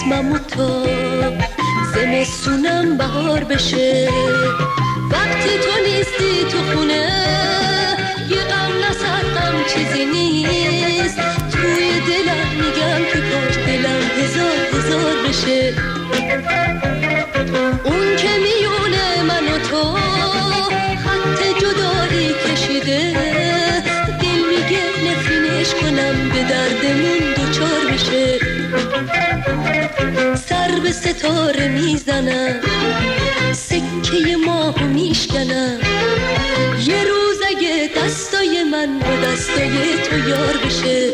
اسممو تا زمستونم بهار بشه. وقتی تو نیستی تو خونه یه غم نسر غم چیزی نیست. توی دلم میگم که کاش دلم هزار هزار بشه. اون که میونه من و تو خط جدایی کشیده، دل میگه نفرینش کنم به دردمون دوچار بشه. سر به ستاره میزنم، سکه ماهو میشکنم، یه روز اگه دستای من با دستای تو یار بشه.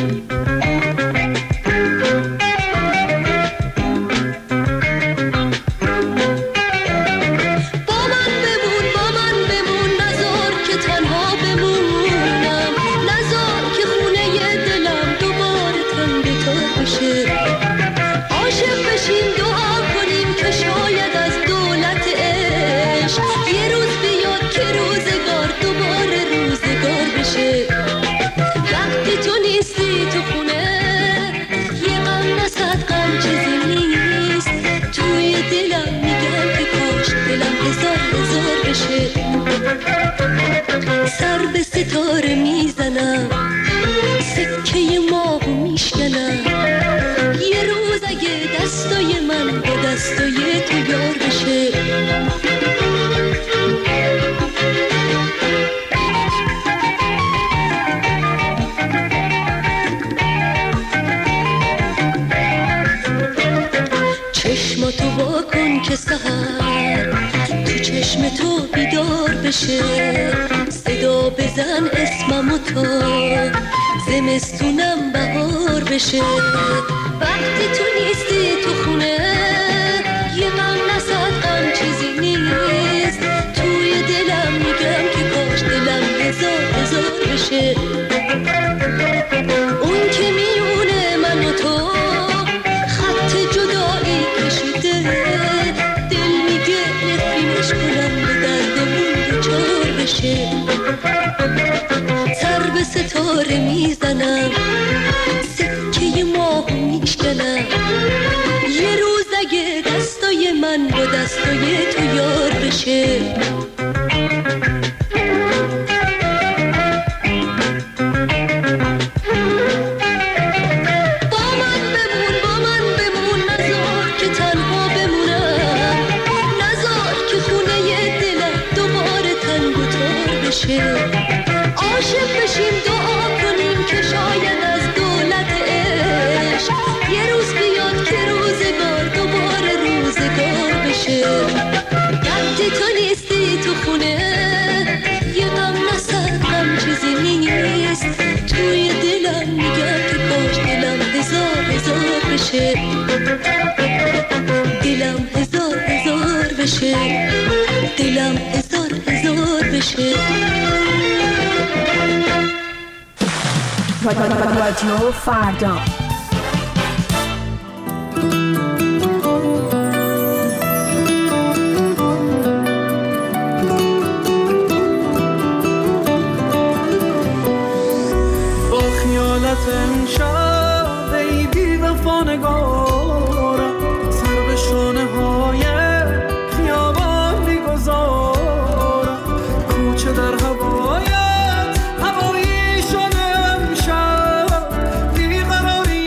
سر به ستاره میزنم، سکه ماهو میشکنم، یه روز اگه دستای من با دستای تو یار بشه. چشماتو وا کن که سحر تو چشم تو بیدار بشه. صدا بزن اسممو تا زمستونم بهار بشه. وقتی تو نیستی تو خونه یه غم نسد غم چیزی نیست. توی دلم میگم که کاش دلم هزار هزار بشه. اون که میونه من و تو خط جدایی کشیده، دل میگه نفرینش کنم به دردمون دوچار بشه. سر به ستاره میزنم، سکه ماهو میشکنم، یه روز اگه دستای من با دستای تو یار بشه. عاشق بشیم دعا کنیم که شاید از دولت عشق یه روز بیاد که روزگار دوباره روزگار بشه. وقتی تو نیستی تو خونه یه غم نسد غم چیزی نیست. توی دلم میگم که کاش دلم هزار هزار بشه. دلم هزار هزار بشه. دلم هزار هزار بشه. رادیو فردا. با خیالت امشب ای بی وفا نگارم، سر به شانه های خیابان میگذارم. کوچه در هوایت هوایی شده امشب، بیقراری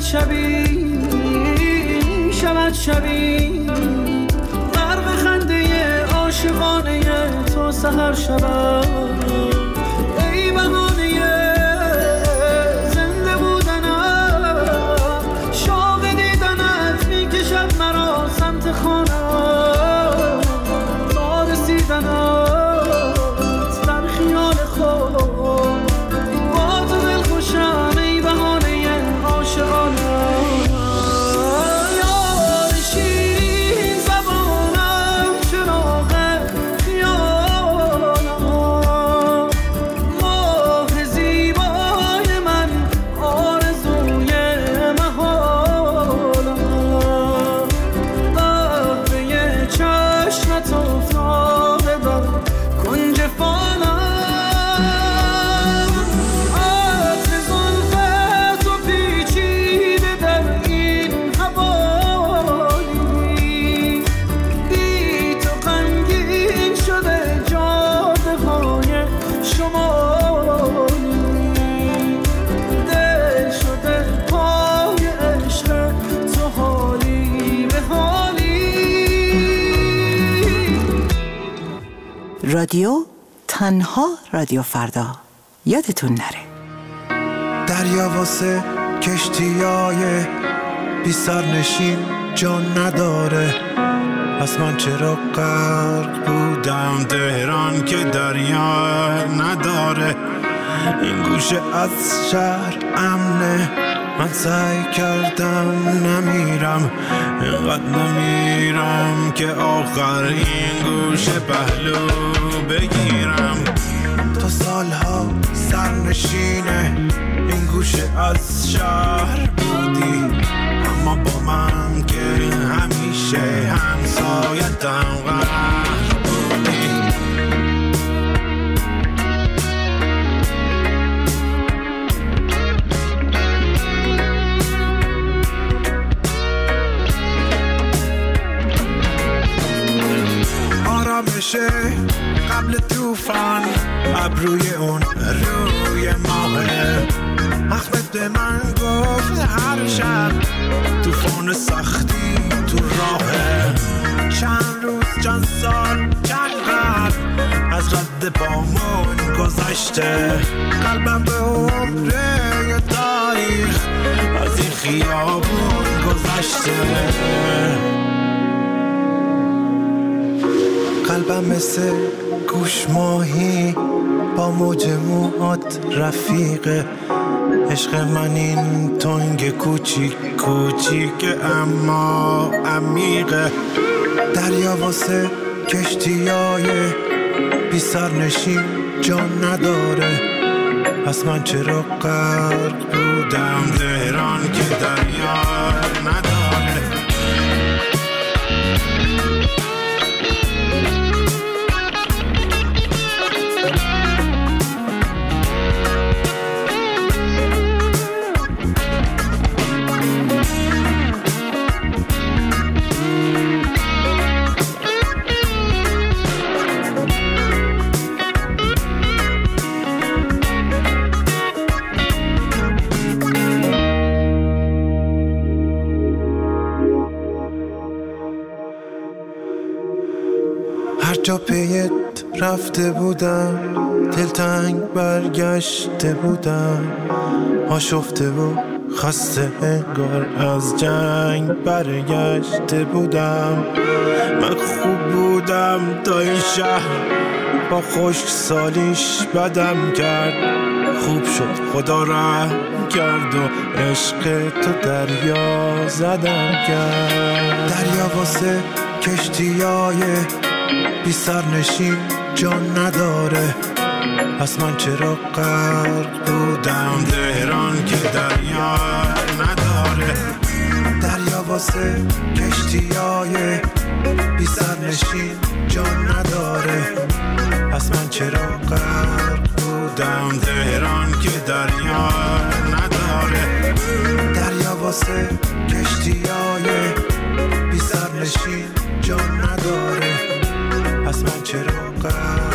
شبی غرق خنده عاشقانه تو سحر شبم ای بهانه زنده بودنم شوق دیدنت میکشد مرا سمت خانم تا رسیدنت در خیال خود با تو دل خوشم ای بهانه عاشقانه رادیو تنها رادیو فردا یادتون نره. دریا واسه کشتیای بی سرنشین جان نداره، پس من چرا غرق بودم تهران که دریا نداره. این گوشه از شهر امنه، من سعی کردم نمیرم، اینقدر نمیرم که آخر این گوشه پهلو بگیرم. تا سالها سرنشینه این گوشه از شهر بودی، اما با من که همیشه همسایتم غرق بودی. آرامشه قبل طوفان، ابروی اون روی ماهه. احمد به من گفت هر شب طوفان سختی تو راهه. چند روز چند سال چند قبل از رد پامون گذشته، قلبم به عمره تاریخ از این خیابون گذشته. قلبم مثل گوش ماهی با موج موهات رفیقه. عشق من این تنگ کوچیک کوچیک اما عمیقه. دریا واسه کشتیای بی سرنشین جان نداره، پس من چرا غرق بودم تهران که دریا نداره. هر جا پیت رفته بودم دلتنگ برگشته بودم، آشفته و خسته انگار از جنگ برگشته بودم. من خوب بودم تا این شهر با خشک سالیش بدم کرد. خوب شد خدا رحم کرد و عشق تو دریا زدم کرد. دریا واسه کشتیای بی سرنشین جان نداره، پس من چرا غرق بودم تهران که دریا نداره. دریا واسه کشتیای بی سرنشین جان نداره، پس من چرا غرق بودم تهران که دریا نداره. دریا واسه کشتیای بی سرنشین جان نداره، پس من چرا غرق